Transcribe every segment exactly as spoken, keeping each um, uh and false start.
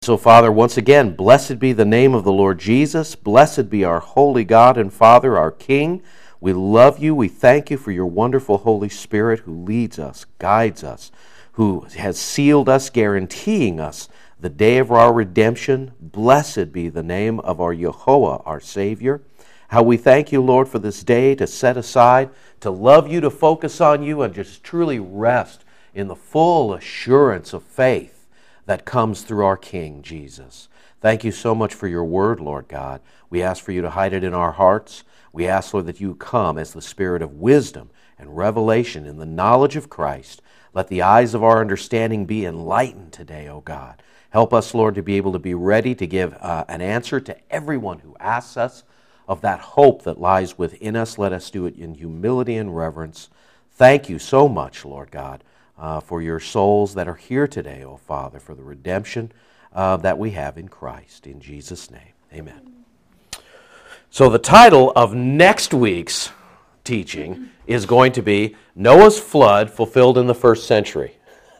So, Father, once again, blessed be the name of the Lord Jesus. Blessed be our holy God and Father, our King. We love you. We thank you for your wonderful Holy Spirit who leads us, guides us, who has sealed us, guaranteeing us the day of our redemption. Blessed be the name of our Yehovah, our Savior. How we thank you, Lord, for this day to set aside, to love you, to focus on you, and just truly rest in the full assurance of faith that comes through our King, Jesus. Thank you so much for your word, Lord God. We ask for you to hide it in our hearts. We ask, Lord, that you come as the Spirit of wisdom and revelation in the knowledge of Christ. Let the eyes of our understanding be enlightened today, O God. Help us, Lord, to be able to be ready to give uh, an answer to everyone who asks us of that hope that lies within us. Let us do it in humility and reverence. Thank you so much, Lord God, Uh, for your souls that are here today, O Father, for the redemption uh, that we have in Christ. In Jesus' name, amen. So the title of next week's teaching is going to be Noah's Flood Fulfilled in the First Century.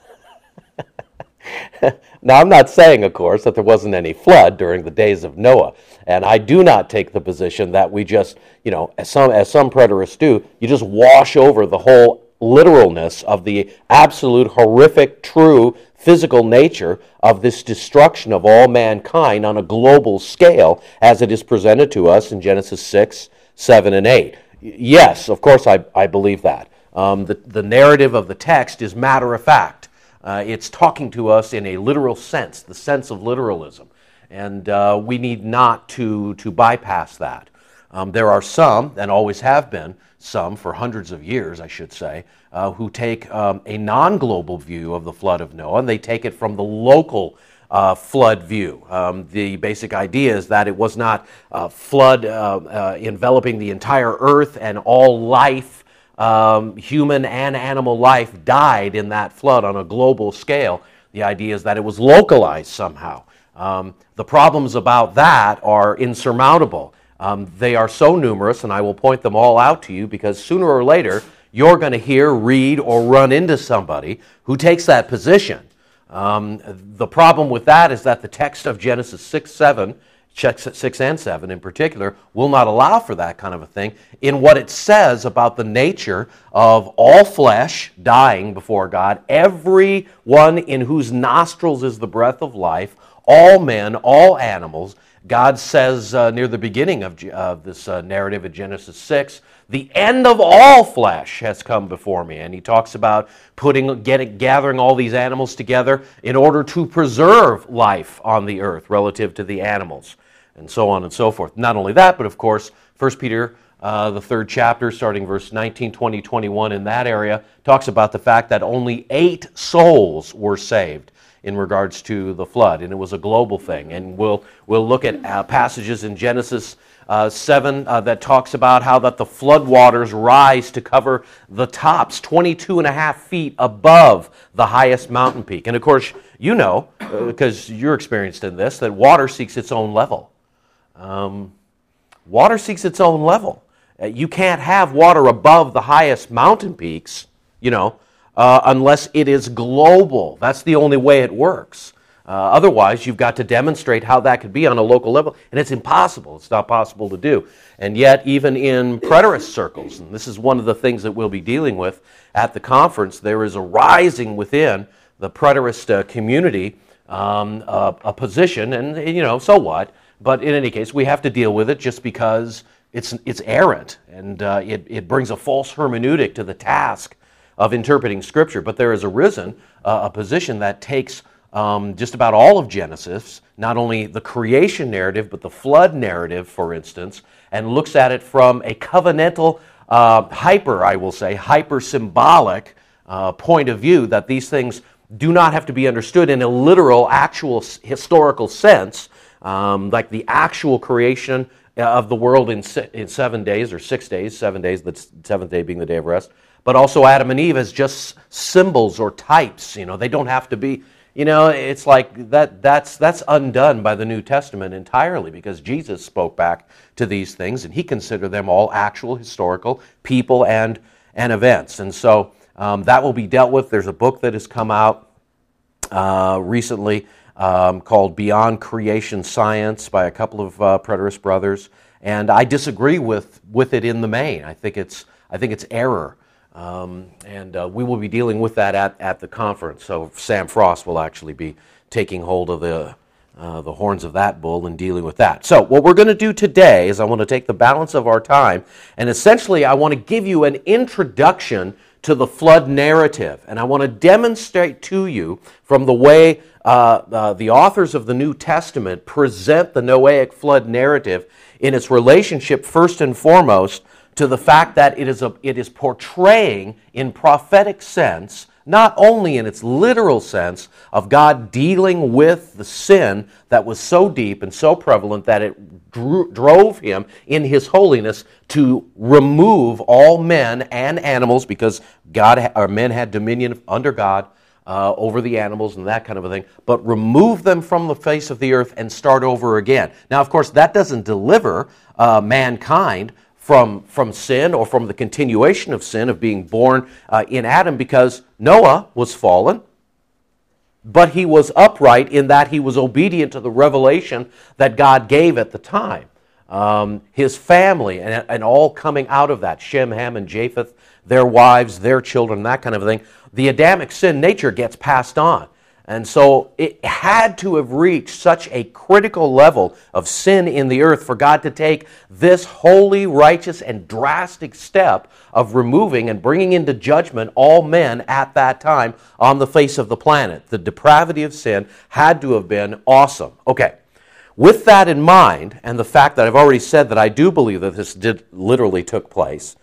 Now, I'm not saying, of course, that there wasn't any flood during the days of Noah, and I do not take the position that we just, you know, as some, as some preterists do, you just wash over the whole literalness of the absolute horrific, true, physical nature of this destruction of all mankind on a global scale as it is presented to us in Genesis six, seven, and eight. Yes, of course I, I believe that. Um, the, the narrative of the text is matter of fact. Uh, it's talking to us in a literal sense, the sense of literalism. And uh, we need not to, to bypass that. Um, there are some, and always have been, some for hundreds of years, I should say, uh, who take um, a non-global view of the flood of Noah, and they take it from the local uh, flood view. Um, the basic idea is that it was not a flood uh, uh, enveloping the entire earth, and all life, um, human and animal life, died in that flood on a global scale. The idea is that it was localized somehow. Um, the problems about that are insurmountable. Um, they are so numerous, and I will point them all out to you, because sooner or later you're going to hear, read, or run into somebody who takes that position. Um, the problem with that is that the text of Genesis six, seven, six and seven in particular, will not allow for that kind of a thing in what it says about the nature of all flesh dying before God, everyone in whose nostrils is the breath of life, all men, all animals. God says uh, near the beginning of uh, this uh, narrative of Genesis six, the end of all flesh has come before me. And he talks about putting, getting, gathering all these animals together in order to preserve life on the earth relative to the animals, and so on and so forth. Not only that, but of course, First Peter, uh, the third chapter, starting verse nineteen, twenty, twenty-one, in that area, talks about the fact that only eight souls were saved in regards to the flood, and it was a global thing. And we'll we'll look at uh, passages in Genesis uh, seven uh, that talks about how that the flood waters rise to cover the tops, twenty-two and a half feet above the highest mountain peak. And of course, you know, because uh, you're experienced in this, that water seeks its own level. Um, water seeks its own level. Uh, you can't have water above the highest mountain peaks, you know, Uh, unless it is global. That's the only way it works. Uh, otherwise, you've got to demonstrate how that could be on a local level, and it's impossible. It's not possible to do. And yet, even in preterist circles, and this is one of the things that we'll be dealing with at the conference, there is a rising within the preterist uh, community um, uh, a position, and, you know, so what? But in any case, we have to deal with it just because it's it's errant, and uh, it, it brings a false hermeneutic to the task of interpreting Scripture. But there has arisen uh, a position that takes um, just about all of Genesis, not only the creation narrative, but the flood narrative, for instance, and looks at it from a covenantal, uh, hyper, I will say, hyper-symbolic uh, point of view, that these things do not have to be understood in a literal, actual, historical sense, um, like the actual creation of the world in, se- in seven days, or six days, seven days, the seventh day being the day of rest, but also Adam and Eve as just symbols or types. You know, they don't have to be, you know, it's like that. That's that's undone by the New Testament entirely, because Jesus spoke back to these things, and he considered them all actual historical people and, and events. And so um, that will be dealt with. There's a book that has come out uh, recently um, called Beyond Creation Science by a couple of uh, preterist brothers, and I disagree with, with it in the main. I think it's I think it's error, um, and uh, we will be dealing with that at, at the conference. So Sam Frost will actually be taking hold of the uh, the horns of that bull and dealing with that. So what we're going to do today is I want to take the balance of our time, and essentially I want to give you an introduction to the flood narrative, and I want to demonstrate to you from the way uh, uh, the authors of the New Testament present the Noahic flood narrative in its relationship, first and foremost, to the fact that it is a, it is portraying in prophetic sense, not only in its literal sense of God dealing with the sin that was so deep and so prevalent that it drew, drove him in his holiness to remove all men and animals, because God or men had dominion under God uh, over the animals and that kind of a thing, but remove them from the face of the earth and start over again. Now, of course, that doesn't deliver uh, mankind from, from sin or from the continuation of sin, of being born uh, in Adam, because Noah was fallen, but he was upright in that he was obedient to the revelation that God gave at the time. Um, his family and, and all coming out of that, Shem, Ham, and Japheth, their wives, their children, that kind of a thing, the Adamic sin nature gets passed on. And so it had to have reached such a critical level of sin in the earth for God to take this holy, righteous, and drastic step of removing and bringing into judgment all men at that time on the face of the planet. The depravity of sin had to have been awesome. Okay, with that in mind, and the fact that I've already said that I do believe that this did literally took place,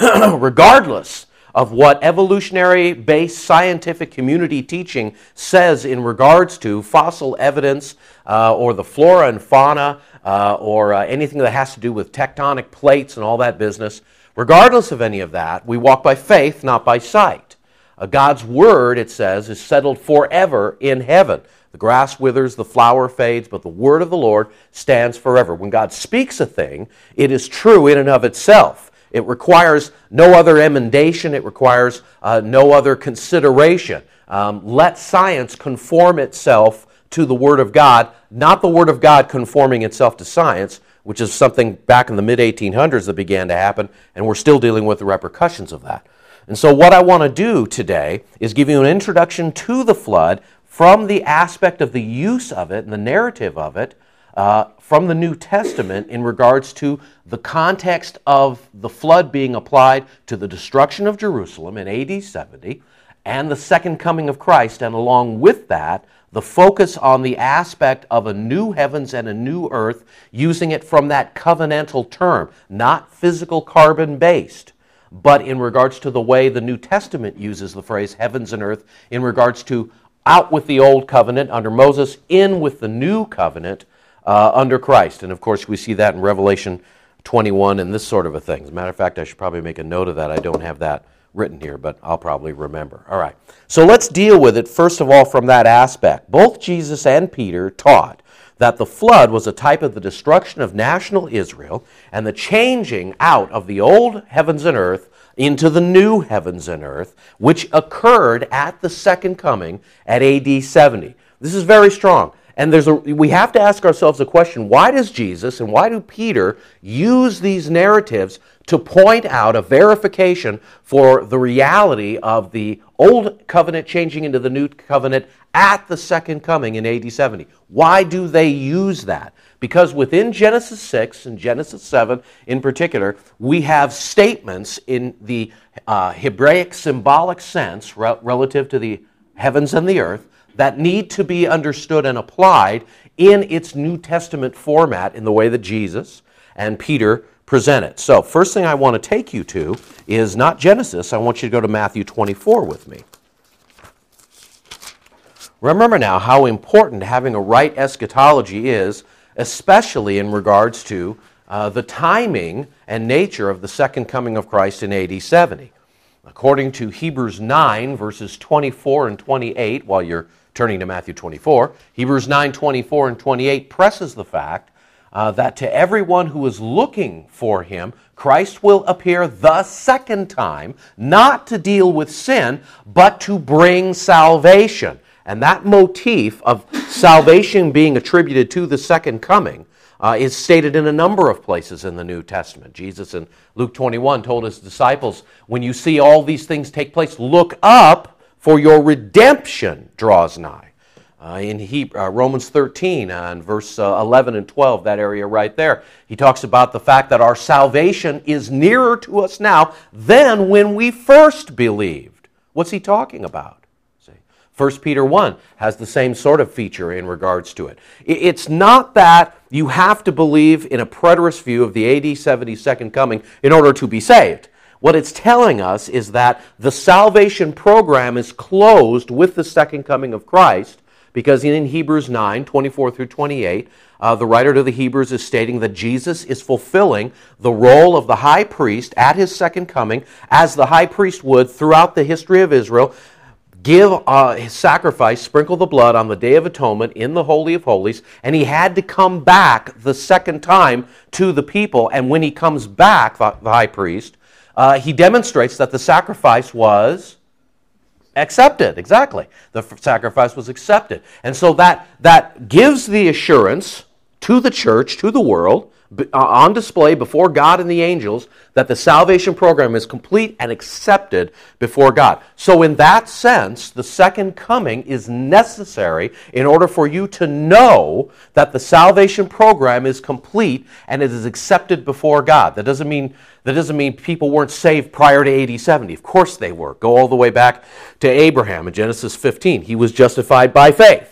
regardless of what evolutionary-based scientific community teaching says in regards to fossil evidence uh, or the flora and fauna uh, or uh, anything that has to do with tectonic plates and all that business, regardless of any of that, we walk by faith, not by sight. Uh, God's word, it says, is settled forever in heaven. The grass withers, the flower fades, but the word of the Lord stands forever. When God speaks a thing, it is true in and of itself. It requires no other emendation. It requires uh, no other consideration. Um, let science conform itself to the Word of God, not the Word of God conforming itself to science, which is something back in the mid eighteen hundreds that began to happen, and we're still dealing with the repercussions of that. And so what I want to do today is give you an introduction to the flood from the aspect of the use of it and the narrative of it, Uh, from the New Testament in regards to the context of the flood being applied to the destruction of Jerusalem in A D seventy and the second coming of Christ, and along with that, the focus on the aspect of a new heavens and a new earth, using it from that covenantal term, not physical carbon-based, but in regards to the way the New Testament uses the phrase heavens and earth in regards to out with the old covenant under Moses, in with the new covenant Uh, under Christ. And of course we see that in Revelation twenty-one and this sort of a thing. As a matter of fact, I should probably make a note of that. I don't have that written here, but I'll probably remember. All right. So let's deal with it first of all from that aspect. Both Jesus and Peter taught that the flood was a type of the destruction of national Israel and the changing out of the old heavens and earth into the new heavens and earth, which occurred at the second coming at A D seventy. This is very strong. And there's a, we have to ask ourselves a question, why does Jesus and why do Peter use these narratives to point out a verification for the reality of the old covenant changing into the new covenant at the second coming in A D seventy? Why do they use that? Because within Genesis six and Genesis seven in particular, we have statements in the uh, Hebraic symbolic sense re- relative to the heavens and the earth that need to be understood and applied in its New Testament format in the way that Jesus and Peter present it. So, first thing I want to take you to is not Genesis. I want you to go to Matthew twenty-four with me. Remember now how important having a right eschatology is, especially in regards to uh, the timing and nature of the second coming of Christ in A D seventy. According to Hebrews nine, verses twenty-four and twenty-eight, while you're turning to Matthew twenty-four, Hebrews nine, twenty-four and twenty-eight presses the fact uh, that to everyone who is looking for him, Christ will appear the second time, not to deal with sin, but to bring salvation. And that motif of salvation being attributed to the second coming uh, is stated in a number of places in the New Testament. Jesus in Luke twenty-one told his disciples, when you see all these things take place, look up, for your redemption draws nigh. Uh, in Hebrew, uh, Romans thirteen, uh, and verse uh, eleven and twelve, that area right there, he talks about the fact that our salvation is nearer to us now than when we first believed. What's he talking about? See, First Peter one has the same sort of feature in regards to it. It's not that you have to believe in a preterist view of the A D seventy second coming in order to be saved. What it's telling us is that the salvation program is closed with the second coming of Christ, because in Hebrews nine, twenty-four through twenty-eight, uh, the writer to the Hebrews is stating that Jesus is fulfilling the role of the high priest at his second coming, as the high priest would throughout the history of Israel, give uh, his sacrifice, sprinkle the blood on the Day of Atonement in the Holy of Holies, and he had to come back the second time to the people. And when he comes back, the, the high priest, uh, he demonstrates that the sacrifice was accepted. Exactly. The sacrifice was accepted. And so that, that gives the assurance to the church, to the world, on display before God and the angels, that the salvation program is complete and accepted before God. So in that sense, the second coming is necessary in order for you to know that the salvation program is complete and it is accepted before God. That doesn't mean that doesn't mean people weren't saved prior to A D seventy. Of course they were. Go all the way back to Abraham in Genesis fifteen. He was justified by faith.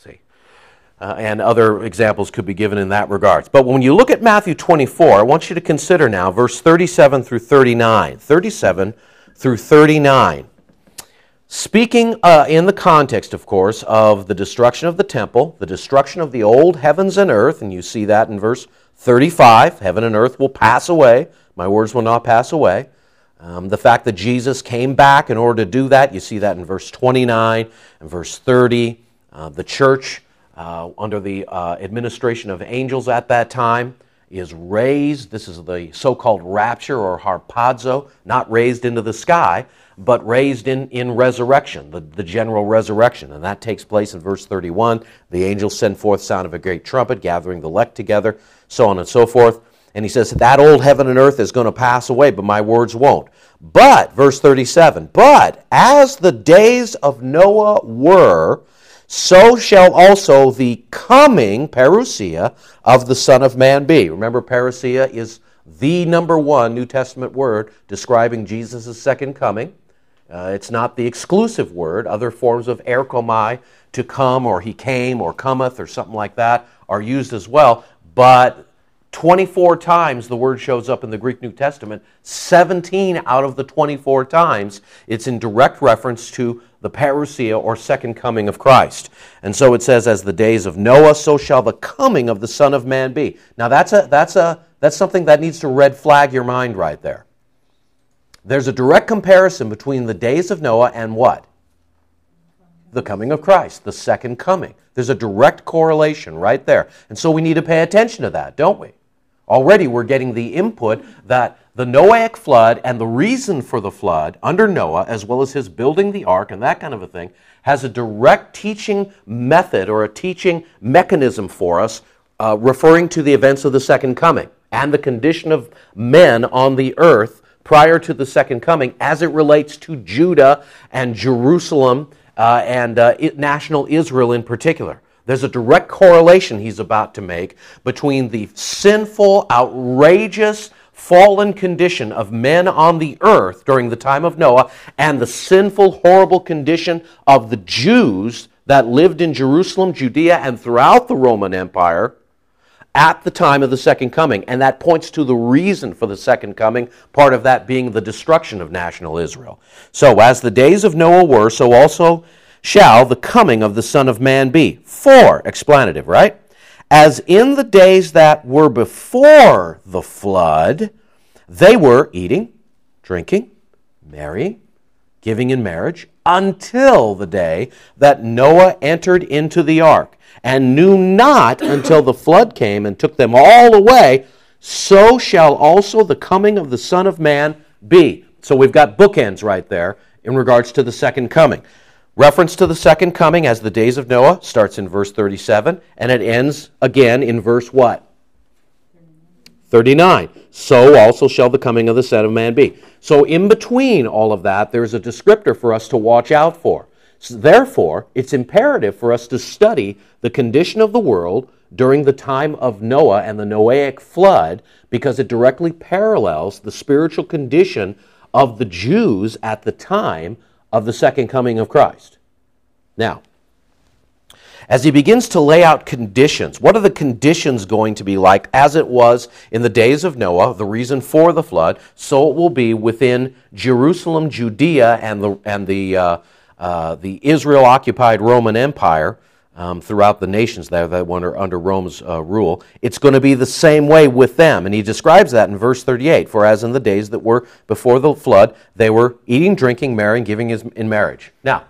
Uh, and other examples could be given in that regards. But when you look at Matthew twenty-four, I want you to consider now verse thirty-seven through thirty-nine. thirty-seven through thirty-nine. Speaking uh, in the context, of course, of the destruction of the temple, the destruction of the old heavens and earth, and you see that in verse thirty-five, heaven and earth will pass away, my words will not pass away. Um, the fact that Jesus came back in order to do that, you see that in verse twenty-nine and verse thirty. Uh, the church, Uh, under the uh, administration of angels at that time, is raised. This is the so-called rapture or harpazo, not raised into the sky, but raised in, in resurrection, the, the general resurrection. And that takes place in verse thirty-one. The angels send forth sound of a great trumpet, gathering the elect together, so on and so forth. And he says, that old heaven and earth is going to pass away, but my words won't. But, verse thirty-seven, but as the days of Noah were, so shall also the coming, parousia, of the Son of Man be. Remember, parousia is the number one New Testament word describing Jesus' second coming. Uh, it's not the exclusive word. Other forms of erchomai, to come, or he came, or cometh, or something like that, are used as well. But twenty-four times the word shows up in the Greek New Testament. seventeen out of the twenty-four times it's in direct reference to the parousia, or second coming of Christ. And so it says, as the days of Noah, so shall the coming of the Son of Man be. Now that's a that's a that's something that needs to red flag your mind right there. There's a direct comparison between the days of Noah and what? The coming of Christ, the second coming. There's a direct correlation right there. And so we need to pay attention to that, don't we? Already we're getting the input that the Noahic flood and the reason for the flood under Noah, as well as his building the ark and that kind of a thing, has a direct teaching method or a teaching mechanism for us, uh, referring to the events of the second coming and the condition of men on the earth prior to the second coming as it relates to Judah and Jerusalem uh, and uh, it, national Israel in particular. There's a direct correlation he's about to make between the sinful, outrageous, fallen condition of men on the earth during the time of Noah and the sinful, horrible condition of the Jews that lived in Jerusalem, Judea, and throughout the Roman Empire at the time of the second coming. And that points to the reason for the second coming, part of that being the destruction of national Israel. So, as the days of Noah were, so also shall the coming of the Son of Man be. For, explanative, right? As in the days that were before the flood, they were eating, drinking, marrying, giving in marriage, until the day that Noah entered into the ark, and knew not until the flood came and took them all away, so shall also the coming of the Son of Man be. So we've got bookends right there in regards to the second coming. Reference to the second coming as the days of Noah starts in verse thirty-seven, and it ends again in verse what? thirty-nine. So also shall the coming of the Son of Man be. So in between all of that, there's a descriptor for us to watch out for. So therefore, it's imperative for us to study the condition of the world during the time of Noah and the Noahic flood, because it directly parallels the spiritual condition of the Jews at the time of the second coming of Christ. Now, as he begins to lay out conditions, what are the conditions going to be like as it was in the days of Noah, the reason for the flood, so it will be within Jerusalem, Judea, and the and the uh, uh, the Israel-occupied Roman Empire um, throughout the nations there that were under, under Rome's uh, rule. It's going to be the same way with them, and he describes that in verse thirty-eight. For as in the days that were before the flood, they were eating, drinking, marrying, giving in marriage. Now,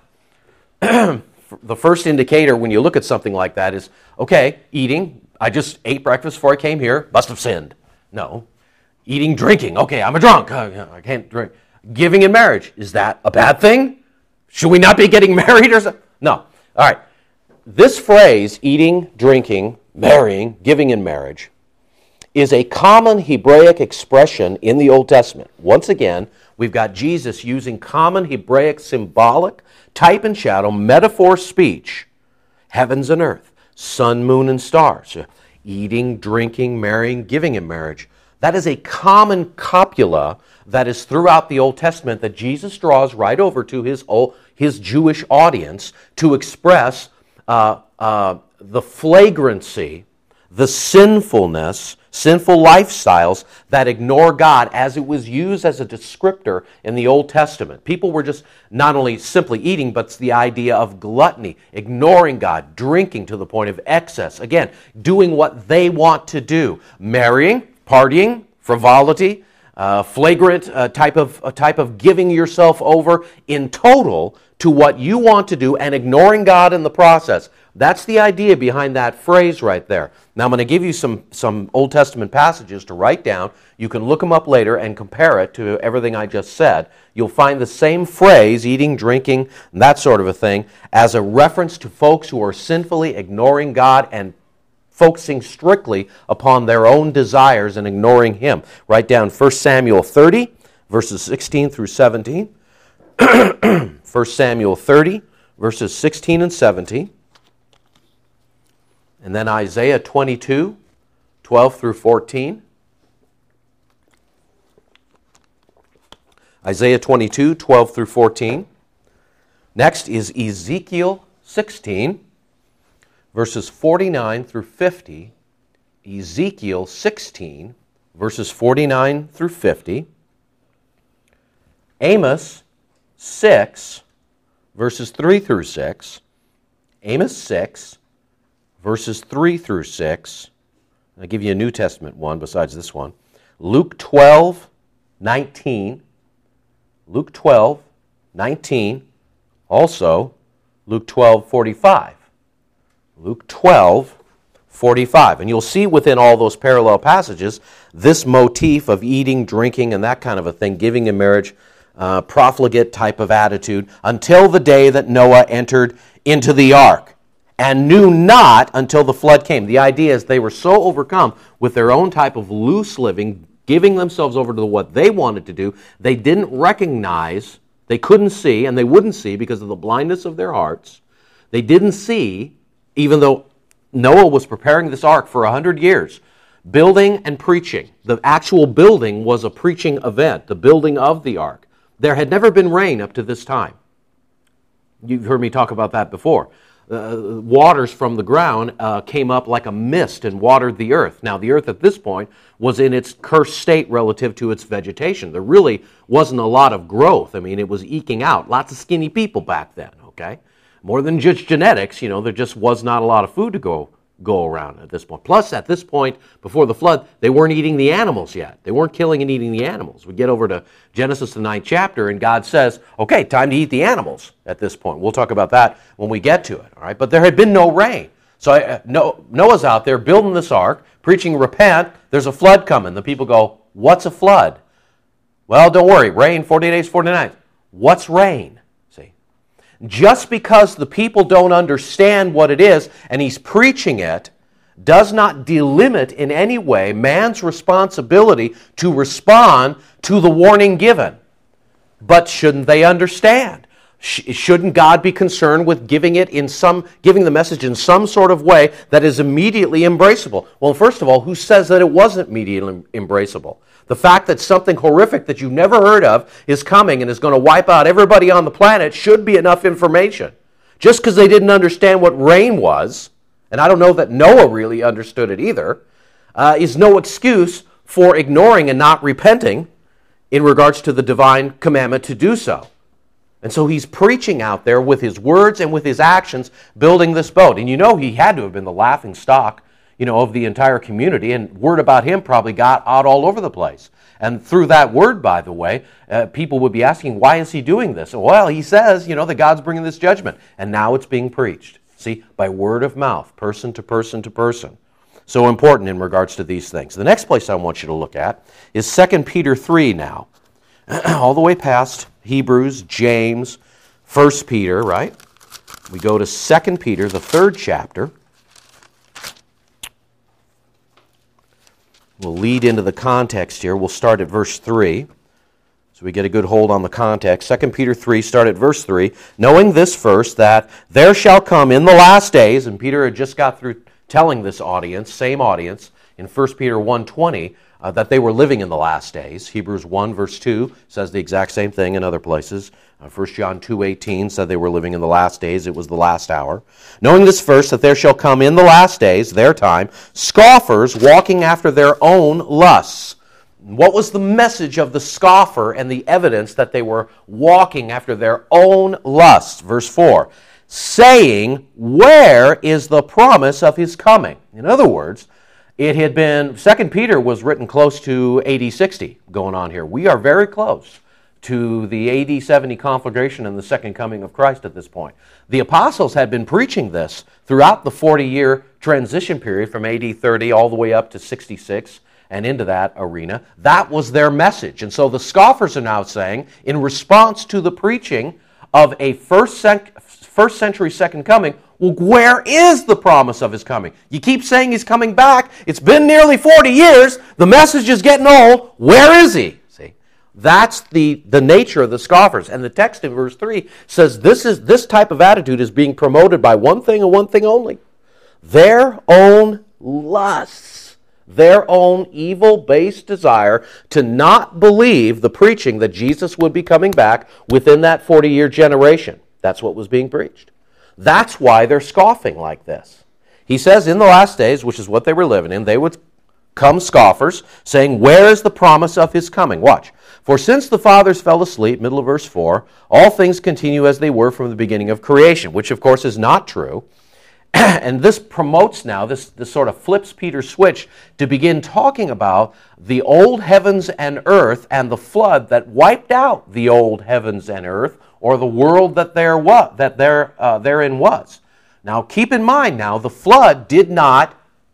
the first indicator when you look at something like that is, okay, eating, I just ate breakfast before I came here, must have sinned. No. Eating, drinking, okay, I'm a drunk, I can't drink. Giving in marriage, is that a bad thing? Should we not be getting married or something? No. All right. This phrase, eating, drinking, marrying, giving in marriage, is a common Hebraic expression in the Old Testament. Once again, we've got Jesus using common Hebraic symbolic, type and shadow, metaphor speech, heavens and earth, sun, moon, and stars, eating, drinking, marrying, giving in marriage. That is a common copula that is throughout the Old Testament that Jesus draws right over to his, his Jewish audience to express uh, uh, the flagrancy, the sinfulness, sinful lifestyles that ignore God, as it was used as a descriptor in the Old Testament. People were just not only simply eating, but it's the idea of gluttony, ignoring God, drinking to the point of excess. Again, doing what they want to do. Marrying, partying, frivolity, uh, flagrant uh, type of uh, type of giving yourself over in total to what you want to do and ignoring God in the process. That's the idea behind that phrase right there. Now I'm going to give you some, some Old Testament passages to write down. You can look them up later and compare it to everything I just said. You'll find the same phrase, eating, drinking, and that sort of a thing, as a reference to folks who are sinfully ignoring God and focusing strictly upon their own desires and ignoring Him. Write down First Samuel thirty, verses sixteen through seventeen. First Samuel thirty, verses sixteen and seventeen. And then Isaiah twenty-two, twelve through fourteen. Isaiah twenty-two, twelve through fourteen. Next is Ezekiel sixteen, verses forty-nine through fifty. Ezekiel sixteen, verses forty-nine through fifty. Amos six, verses three through six. Amos six, verses three through six. I'll give you a New Testament one besides this one. Luke twelve, nineteen. Luke twelve, nineteen. Also, Luke twelve, forty-five. Luke twelve, forty-five. And you'll see within all those parallel passages this motif of eating, drinking, and that kind of a thing, giving in marriage, uh, profligate type of attitude, until the day that Noah entered into the ark, and knew not until the flood came. The idea is they were so overcome with their own type of loose living, giving themselves over to what they wanted to do, they didn't recognize, they couldn't see, and they wouldn't see because of the blindness of their hearts. They didn't see, even though Noah was preparing this ark for a hundred years, building and preaching. The actual building was a preaching event, the building of the ark. There had never been rain up to this time. You've heard me talk about that before. Uh, waters from the ground uh, came up like a mist and watered the earth. Now, the earth at this point was in its cursed state relative to its vegetation. There really wasn't a lot of growth. I mean, it was eking out. Lots of skinny people back then, okay? More than just genetics, you know, there just was not a lot of food to go go around at this point. Plus, at this point, before the flood, they weren't eating the animals yet. They weren't killing and eating the animals. We get over to Genesis, the ninth chapter, and God says, okay, time to eat the animals at this point. We'll talk about that when we get to it, all right? But there had been no rain. So uh, Noah's out there building this ark, preaching, repent, there's a flood coming. The people go, what's a flood? Well, don't worry, rain, forty days, forty nights. What's rain? See? just because the people don't understand what it is and he's preaching it, does not delimit in any way man's responsibility to respond to the warning given. But shouldn't they understand? Shouldn't God be concerned with giving it in some, giving the message in some sort of way that is immediately embraceable? Well, first of all, who says that it wasn't immediately embraceable? The fact that something horrific that you've never heard of is coming and is going to wipe out everybody on the planet should be enough information. Just because they didn't understand what rain was, and I don't know that Noah really understood it either, uh, is no excuse for ignoring and not repenting in regards to the divine commandment to do so. And so he's preaching out there with his words and with his actions, building this boat. And you know he had to have been the laughing stock, you know, of the entire community, and word about him probably got out all over the place. And through that word, by the way, uh, people would be asking, why is he doing this? Well, he says, you know, that God's bringing this judgment, and now it's being preached. See, by word of mouth, person to person to person. So important in regards to these things. The next place I want you to look at is Second Peter three now. All the way past Hebrews, James, First Peter, right? We go to Second Peter, the third chapter. We'll lead into the context here. We'll start at verse three. So we get a good hold on the context. Second Peter three, start at verse three. Knowing this first, that there shall come in the last days, and Peter had just got through telling this audience, same audience, in First Peter one twenty, uh, that they were living in the last days. Hebrews one, verse two says the exact same thing in other places. Uh, First John two eighteen said they were living in the last days. It was the last hour. Knowing this first, that there shall come in the last days, their time, scoffers walking after their own lusts. What was the message of the scoffer and the evidence that they were walking after their own lusts? Verse four, saying, where is the promise of his coming? In other words, it had been, Second Peter was written close to A D sixty going on here. We are very close to the A D seventy conflagration and the second coming of Christ at this point. The apostles had been preaching this throughout the forty-year transition period from A D thirty all the way up to sixty-six and into that arena. That was their message. And so the scoffers are now saying, in response to the preaching of a first, cent- first century second coming, well, where is the promise of his coming? You keep saying he's coming back. It's been nearly forty years. The message is getting old. Where is he? See, that's the, the nature of the scoffers. And the text in verse three says this is this type of attitude is being promoted by one thing and one thing only. Their own lusts. Their own evil-based desire to not believe the preaching that Jesus would be coming back within that forty-year generation. That's what was being preached. That's why they're scoffing like this. He says in the last days, which is what they were living in, they would come scoffers, saying, where is the promise of his coming? Watch. For since the fathers fell asleep, middle of verse four, all things continue as they were from the beginning of creation, which of course is not true. And this promotes now, this, this sort of flips Peter's switch to begin talking about the old heavens and earth and the flood that wiped out the old heavens and earth, or the world that there was, that there uh, therein was. Now keep in mind now, the flood did not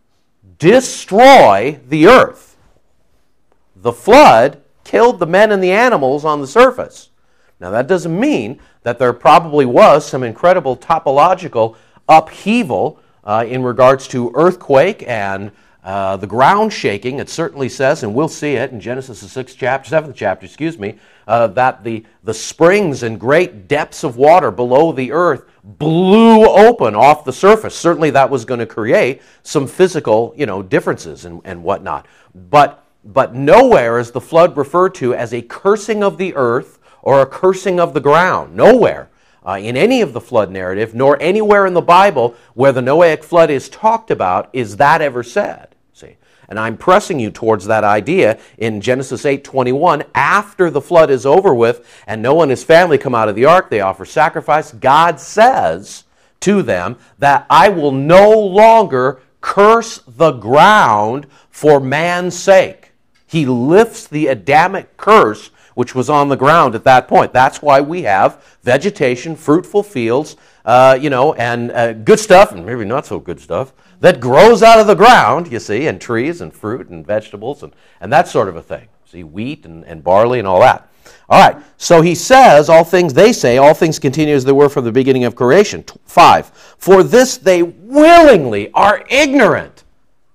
destroy the earth. The flood killed the men and the animals on the surface. Now that doesn't mean that there probably was some incredible topological upheaval uh, in regards to earthquake and uh, the ground shaking. It certainly says, and we'll see it in Genesis the sixth chapter, seventh chapter, excuse me, uh, that the, the springs and great depths of water below the earth blew open off the surface. Certainly that was going to create some physical, you know, differences and, and whatnot. But, but nowhere is the flood referred to as a cursing of the earth or a cursing of the ground. Nowhere. Uh, in any of the flood narrative, nor anywhere in the Bible where the Noahic flood is talked about, is that ever said. See, and I'm pressing you towards that idea in Genesis eight twenty-one. After the flood is over with, and Noah and his family come out of the ark, they offer sacrifice. God says to them that I will no longer curse the ground for man's sake. He lifts the Adamic curse which was on the ground at that point. That's why we have vegetation, fruitful fields, uh, you know, and uh, good stuff, and maybe not so good stuff, that grows out of the ground, you see, and trees and fruit and vegetables and, and that sort of a thing. See, wheat and, and barley and all that. All right, so he says, all things, they say, all things continue as they were from the beginning of creation. Five, for this they willingly are ignorant.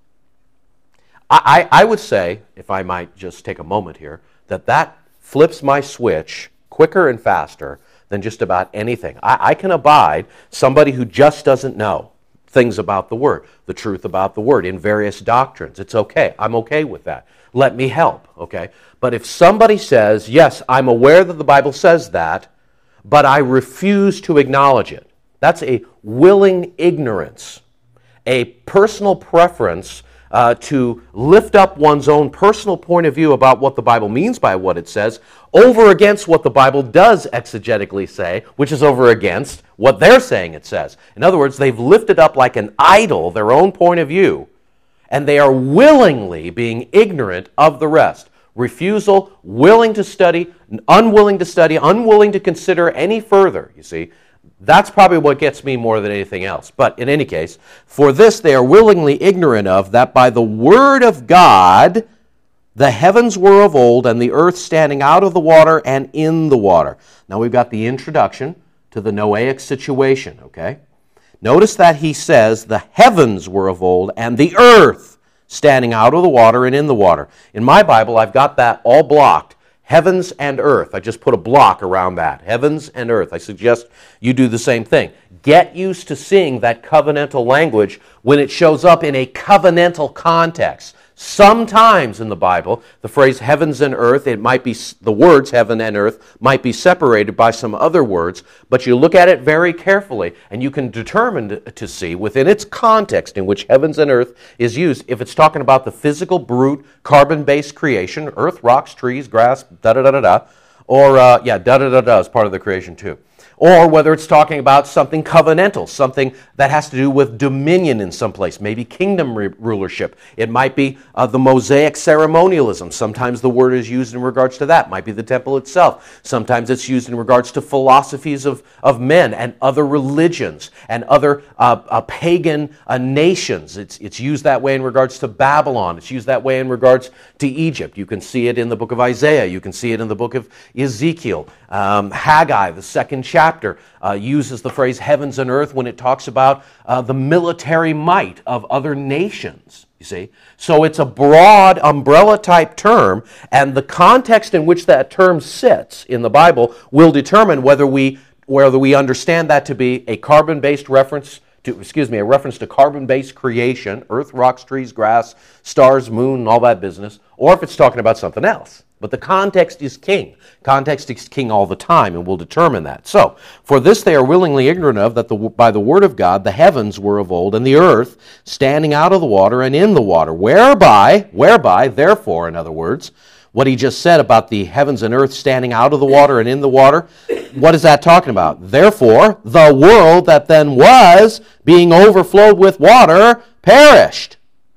I, I, I would say, if I might just take a moment here, that that flips my switch quicker and faster than just about anything. I, I can abide somebody who just doesn't know things about the Word, the truth about the Word in various doctrines. It's okay. I'm okay with that. Let me help, okay? But if somebody says, yes, I'm aware that the Bible says that, but I refuse to acknowledge it, that's a willing ignorance, a personal preference uh, to lift up one's own personal point of view about what the Bible means by what it says over against what the Bible does exegetically say, which is over against what they're saying it says. In other words, they've lifted up like an idol their own point of view, and they are willingly being ignorant of the rest. Refusal, willing to study, unwilling to study, unwilling to consider any further, you see. That's probably what gets me more than anything else. But in any case, for this they are willingly ignorant of, that by the word of God the heavens were of old, and the earth standing out of the water and in the water. Now we've got the introduction to the Noahic situation, okay? Notice that he says the heavens were of old, and the earth standing out of the water and in the water. In my Bible, I've got that all blocked. Heavens and earth. I just put a block around that. Heavens and earth. I suggest you do the same thing. Get used to seeing that covenantal language when it shows up in a covenantal context. Sometimes in the Bible, the phrase heavens and earth, it might be, the words heaven and earth might be separated by some other words, but you look at it very carefully and you can determine to see within its context in which heavens and earth is used, if it's talking about the physical, brute, carbon-based creation, earth, rocks, trees, grass, da-da-da-da-da, or, uh, yeah, da-da-da-da is part of the creation too. Or whether it's talking about something covenantal, something that has to do with dominion in some place, maybe kingdom re- rulership. It might be uh, the Mosaic ceremonialism. Sometimes the word is used in regards to that. It might be the temple itself. Sometimes it's used in regards to philosophies of, of men and other religions and other uh, uh, pagan uh, nations. It's, it's used that way in regards to Babylon. It's used that way in regards to Egypt. You can see it in the book of Isaiah. You can see it in the book of Ezekiel. Um, Haggai, the second chapter. Chapter uh, uses the phrase heavens and earth when it talks about uh, the military might of other nations, you see. So it's a broad umbrella type term, and the context in which that term sits in the Bible will determine whether we whether we understand that to be a carbon-based reference to, excuse me, a reference to carbon-based creation, earth, rocks, trees, grass, stars, moon, and all that business, or if it's talking about something else. But the context is king. Context is king all the time, and we'll determine that. So, for this they are willingly ignorant of, that the, by the word of God the heavens were of old, and the earth standing out of the water and in the water, whereby, whereby, therefore, in other words, what he just said about the heavens and earth standing out of the water and in the water, what is that talking about? Therefore, the world that then was, being overflowed with water, perished.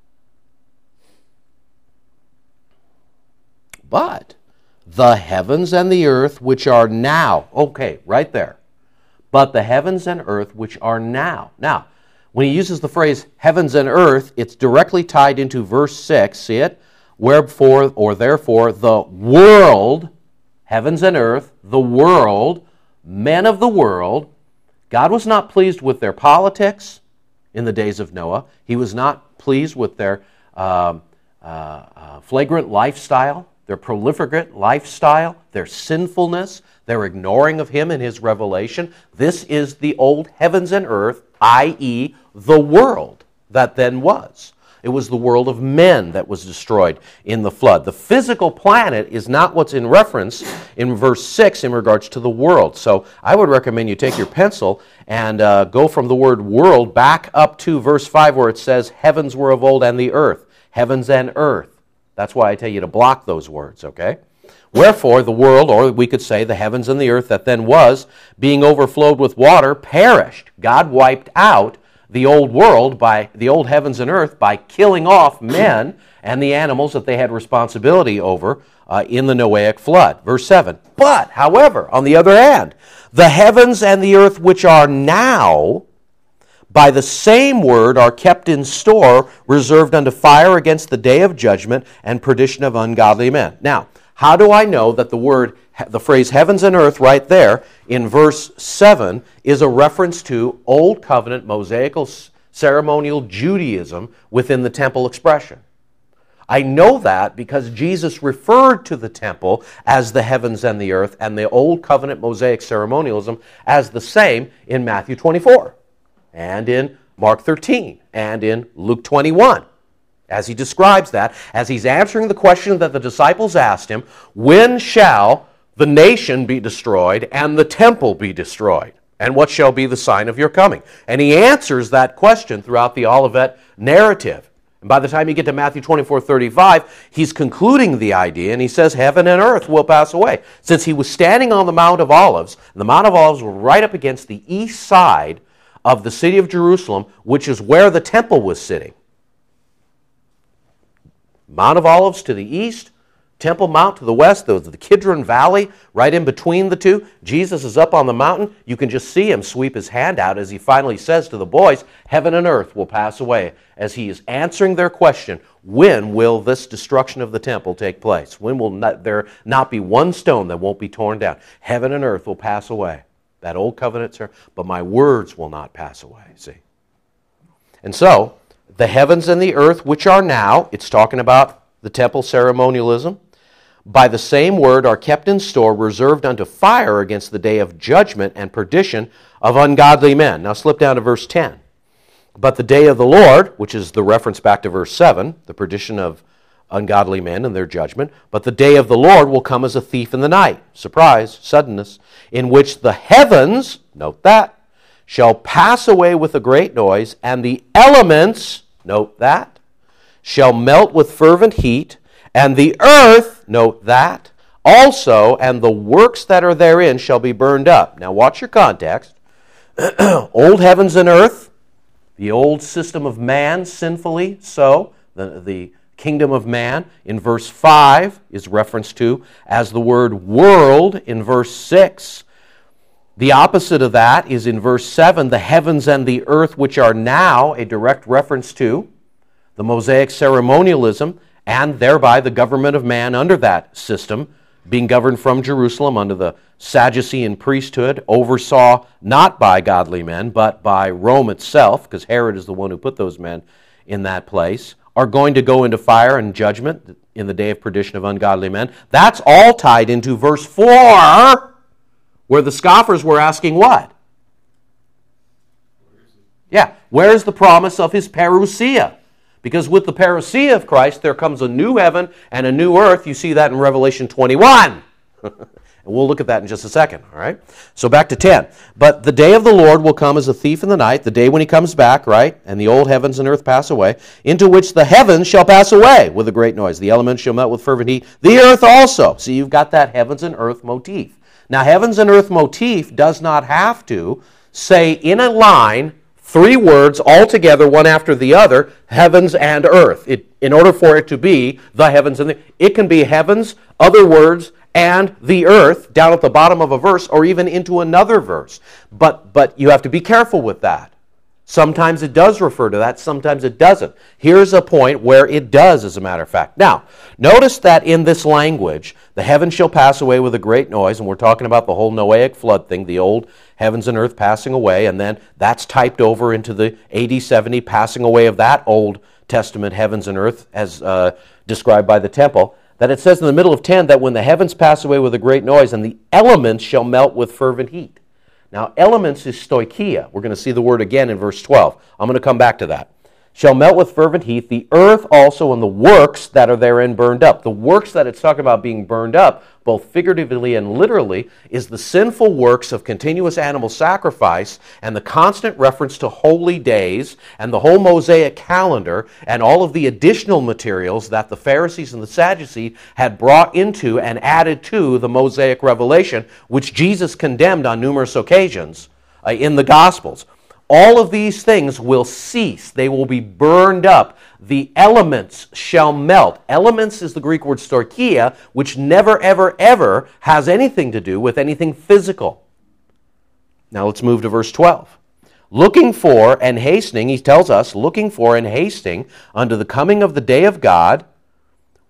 But the heavens and the earth which are now, okay, right there. But the heavens and earth which are now. Now, when he uses the phrase heavens and earth, it's directly tied into verse six. See it? Wherefore, or therefore, the world, heavens and earth, the world, men of the world. God was not pleased with their politics in the days of Noah. He was not pleased with their um, uh, uh, flagrant lifestyle, their proliferate lifestyle, their sinfulness, their ignoring of him and his revelation. This is the old heavens and earth, that is the world that then was. It was the world of men that was destroyed in the flood. The physical planet is not what's in reference in verse six in regards to the world. So I would recommend you take your pencil and uh, go from the word world back up to verse five where it says heavens were of old and the earth. Heavens and earth. That's why I tell you to block those words, okay? Wherefore the world, or we could say the heavens and the earth that then was, being overflowed with water, perished. God wiped out the old world, by the old heavens and earth, by killing off men and the animals that they had responsibility over uh, in the Noahic flood. Verse seven. But, however, on the other hand, the heavens and the earth which are now, by the same word are kept in store, reserved unto fire against the day of judgment and perdition of ungodly men. Now, How do I know that the word, the phrase heavens and earth right there in verse seven is a reference to Old Covenant Mosaical ceremonial Judaism within the temple expression? I know that because Jesus referred to the temple as the heavens and the earth and the Old Covenant Mosaic ceremonialism as the same in Matthew twenty-four and in Mark thirteen and in Luke twenty-one. As he describes that, as he's answering the question that the disciples asked him, when shall the nation be destroyed and the temple be destroyed? And what shall be the sign of your coming? And he answers that question throughout the Olivet narrative. And by the time you get to Matthew twenty-four thirty-five, he's concluding the idea, and he says, heaven and earth will pass away. Since he was standing on the Mount of Olives, the Mount of Olives were right up against the east side of the city of Jerusalem, which is where the temple was sitting. Mount of Olives to the east, Temple Mount to the west, the, the Kidron Valley right in between the two. Jesus is up on the mountain. You can just see him sweep his hand out as he finally says to the boys, heaven and earth will pass away, as he is answering their question, when will this destruction of the temple take place? When will not, there not be one stone that won't be torn down? Heaven and earth will pass away. That old covenant, sir, but my words will not pass away, see? And so, the heavens and the earth which are now, it's talking about the temple ceremonialism, by the same word are kept in store, reserved unto fire against the day of judgment and perdition of ungodly men. Now slip down to verse ten. But the day of the Lord, which is the reference back to verse seven, the perdition of ungodly men and their judgment, but the day of the Lord will come as a thief in the night, surprise, suddenness, in which the heavens, note that, shall pass away with a great noise, and the elements, note that, shall melt with fervent heat, and the earth, note that, also, and the works that are therein shall be burned up. Now watch your context. Old heavens and earth, the old system of man, sinfully so, the, the kingdom of man, in verse five is referenced to as the word world in verse six. The opposite of that is in verse seven, the heavens and the earth which are now, a direct reference to the Mosaic ceremonialism, and thereby the government of man under that system, being governed from Jerusalem under the Sadducean priesthood, oversaw not by godly men, but by Rome itself, because Herod is the one who put those men in that place, are going to go into fire and judgment in the day of perdition of ungodly men. That's all tied into verse four, where the scoffers were asking what? Yeah, where's the promise of his parousia? Because with the parousia of Christ, there comes a new heaven and a new earth. You see that in Revelation twenty-one. And we'll look at that in just a second, all right? So back to ten. But the day of the Lord will come as a thief in the night, the day when he comes back, right? And the old heavens and earth pass away, into which the heavens shall pass away with a great noise. The elements shall melt with fervent heat. The earth also. See, you've got that heavens and earth motif. Now, heavens and earth motif does not have to say in a line three words all together, one after the other, heavens and earth. It, in order for it to be the heavens and the... It can be heavens, other words, and the earth down at the bottom of a verse or even into another verse. But, but you have to be careful with that. Sometimes it does refer to that, sometimes it doesn't. Here's a point where it does, as a matter of fact. Now, notice that in this language, the heavens shall pass away with a great noise, and we're talking about the whole Noahic flood thing, the old heavens and earth passing away, and then that's typed over into the A D seventy passing away of that Old Testament heavens and earth as uh, described by the temple. That it says in the middle of ten that when the heavens pass away with a great noise and the elements shall melt with fervent heat. Now, elements is stoicheia. We're going to see the word again in verse twelve. I'm going to come back to that. Shall melt with fervent heat, the earth also and the works that are therein burned up. The works that it's talking about being burned up, both figuratively and literally, is the sinful works of continuous animal sacrifice and the constant reference to holy days and the whole Mosaic calendar and all of the additional materials that the Pharisees and the Sadducees had brought into and added to the Mosaic revelation, which Jesus condemned on numerous occasions uh, in the Gospels. All of these things will cease. They will be burned up. The elements shall melt. Elements is the Greek word stoicheia, which never, ever, ever has anything to do with anything physical. Now let's move to verse twelve. Looking for and hastening, he tells us, looking for and hasting unto the coming of the day of God,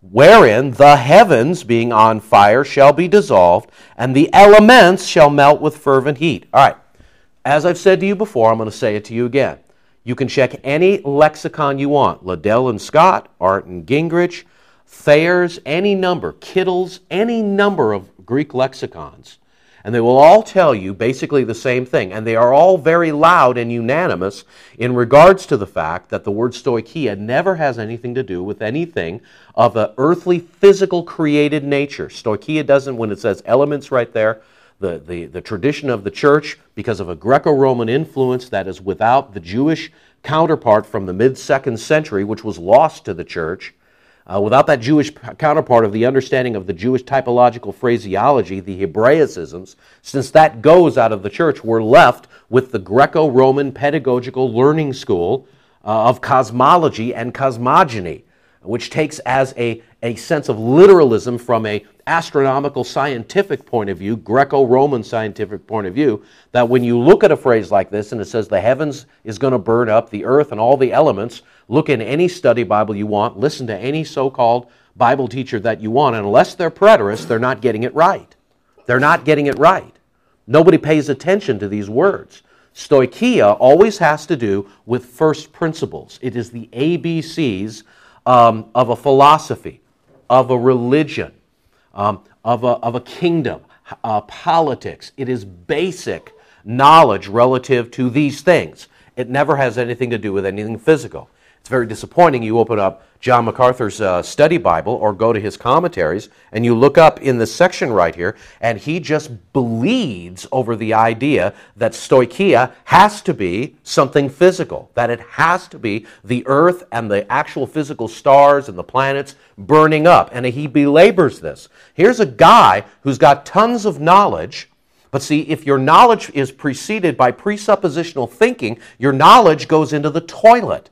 wherein the heavens, being on fire, shall be dissolved, and the elements shall melt with fervent heat. All right. As I've said to you before, I'm going to say it to you again. You can check any lexicon you want. Liddell and Scott, Art and Gingrich, Thayer's, any number, Kittle's, any number of Greek lexicons. And they will all tell you basically the same thing. And they are all very loud and unanimous in regards to the fact that the word stoicheia never has anything to do with anything of an earthly, physical, created nature. Stoicheia doesn't, when it says elements right there, the, the, the tradition of the church, because of a Greco-Roman influence that is without the Jewish counterpart from the mid-second century, which was lost to the church, Uh, without that Jewish counterpart of the understanding of the Jewish typological phraseology, the Hebraicisms, since that goes out of the church, we're left with the Greco-Roman pedagogical learning school uh, of cosmology and cosmogony, which takes as a, a sense of literalism from a astronomical scientific point of view, Greco-Roman scientific point of view, that when you look at a phrase like this and it says the heavens is going to burn up, the earth and all the elements, look in any study Bible you want, listen to any so-called Bible teacher that you want, and unless they're preterists, they're not getting it right. They're not getting it right. Nobody pays attention to these words. Stoicheia always has to do with first principles. It is the A B Cs um, of a philosophy, of a religion, um, of, a, of a kingdom, uh, politics. It is basic knowledge relative to these things. It never has anything to do with anything physical. It's very disappointing. You open up John MacArthur's uh, study Bible or go to his commentaries and you look up in this section right here and he just bleeds over the idea that stoicheia has to be something physical, that it has to be the earth and the actual physical stars and the planets burning up. And he belabors this. Here's a guy who's got tons of knowledge. But see, if your knowledge is preceded by presuppositional thinking, your knowledge goes into the toilet.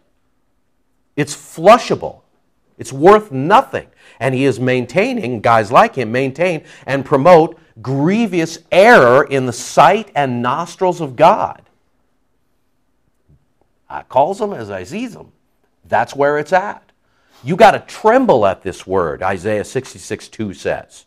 It's flushable. It's worth nothing. And he is maintaining, guys like him maintain and promote grievous error in the sight and nostrils of God. I calls them as I sees them. That's where it's at. You got to tremble at this word, Isaiah sixty-six two says.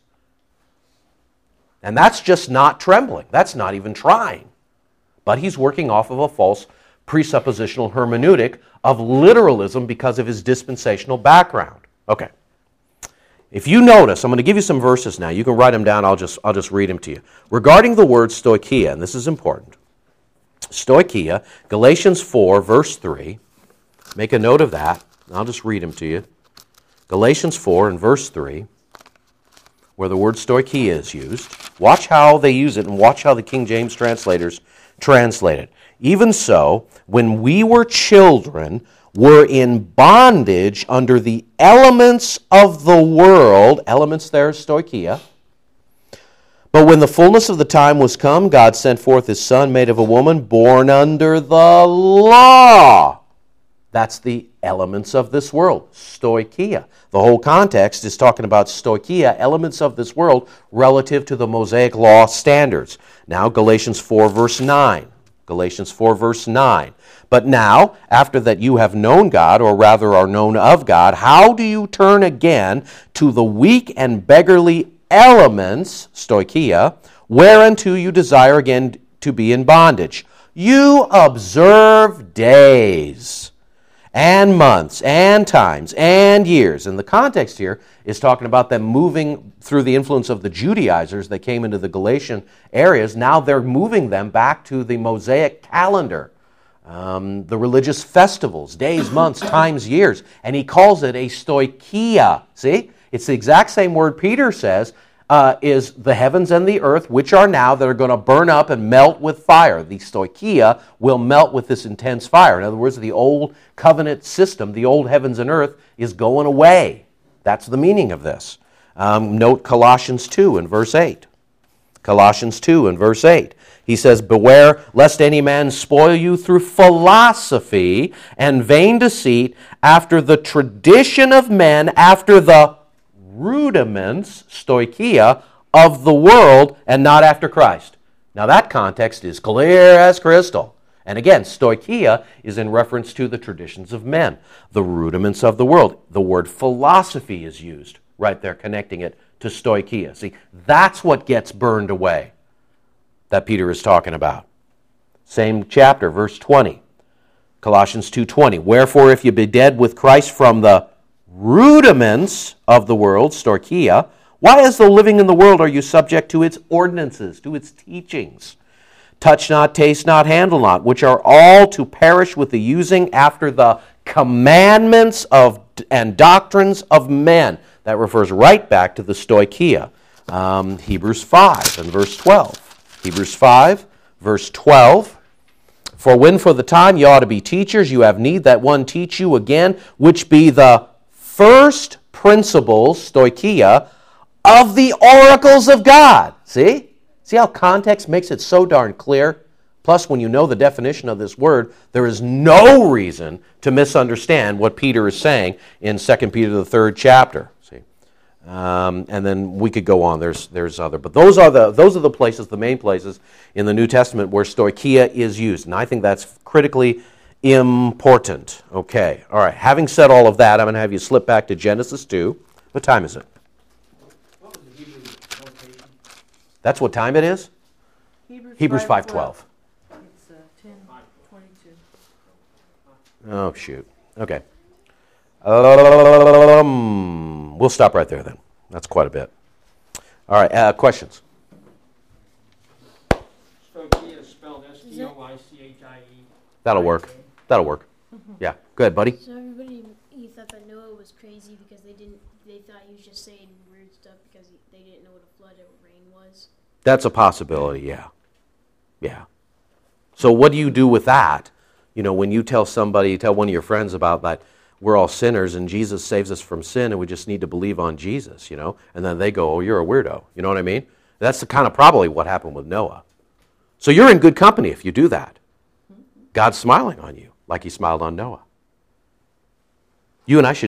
And that's just not trembling. That's not even trying. But he's working off of a false presuppositional hermeneutic of literalism because of his dispensational background. Okay. If you notice, I'm going to give you some verses now. You can write them down. I'll just, I'll just read them to you. Regarding the word stoicheia, and this is important. Stoicheia, Galatians four, verse three. Make a note of that. I'll just read them to you. Galatians four and verse three, where the word stoicheia is used. Watch how they use it and watch how the King James translators translate it. Even so, when we were children, were in bondage under the elements of the world. Elements there is stoicheia. But when the fullness of the time was come, God sent forth His Son, made of a woman, born under the law. That's the elements of this world, stoicheia. The whole context is talking about stoicheia, elements of this world, relative to the Mosaic law standards. Now, Galatians four, verse nine. Galatians four, verse nine. But now, after that you have known God, or rather are known of God, how do you turn again to the weak and beggarly elements, stoicheia, whereunto you desire again to be in bondage? You observe days and months and times and years. And the context here is talking about them moving through the influence of the Judaizers that came into the Galatian areas. Now they're moving them back to the Mosaic calendar, um, the religious festivals, days, months, times, years. And he calls it a stoicheia. See? It's the exact same word Peter says uh, is the heavens and the earth, which are now, that are going to burn up and melt with fire. The stoicheia will melt with this intense fire. In other words, the old covenant system, the old heavens and earth, is going away. That's the meaning of this. Um, note Colossians two and verse eight. Colossians two and verse eight. He says, beware lest any man spoil you through philosophy and vain deceit, after the tradition of men, after the rudiments, stoicheia, of the world, and not after Christ. Now that context is clear as crystal. And again, stoicheia is in reference to the traditions of men, the rudiments of the world. The word philosophy is used right there, connecting it to stoicheia. See, that's what gets burned away that Peter is talking about. Same chapter, verse twenty. Colossians two twenty. Wherefore, if you be dead with Christ from the rudiments of the world, stoicheia, why as though living in the world are you subject to its ordinances, to its teachings? Touch not, taste not, handle not, which are all to perish with the using after the commandments of and doctrines of men. That refers right back to the stoicheia. Um, Hebrews five and verse twelve. Hebrews five, verse twelve. For when for the time you ought to be teachers, you have need that one teach you again, which be the first principles, stoicheia, of the oracles of God. See? See how context makes it so darn clear? Plus, when you know the definition of this word, there is no reason to misunderstand what Peter is saying in Second Peter, the third chapter. See? Um, and then we could go on. There's there's other. But those are the those are the places, the main places in the New Testament where stoicheia is used. And I think that's critically important. Okay. All right. Having said all of that, I'm going to have you slip back to Genesis two. What time is it? What was the Hebrew notation? That's what time it is? Hebrews, Hebrews five twelve. It's uh, ten twenty-two. Oh, shoot. Okay. Um, we'll stop right there then. That's quite a bit. All right, uh, questions? Stoicheia is spelled S T O I C H I E. That'll work. That'll work. Yeah. Go ahead, buddy. So everybody, he thought that Noah was crazy because they didn't. They thought he was just saying weird stuff because he, they didn't know what a flood or rain was. That's a possibility, yeah. Yeah. So what do you do with that? You know, when you tell somebody, tell one of your friends about that, we're all sinners and Jesus saves us from sin and we just need to believe on Jesus, you know, and then they go, oh, you're a weirdo. You know what I mean? That's the kind of probably what happened with Noah. So you're in good company if you do that. God's smiling on you like he smiled on Noah. You and I should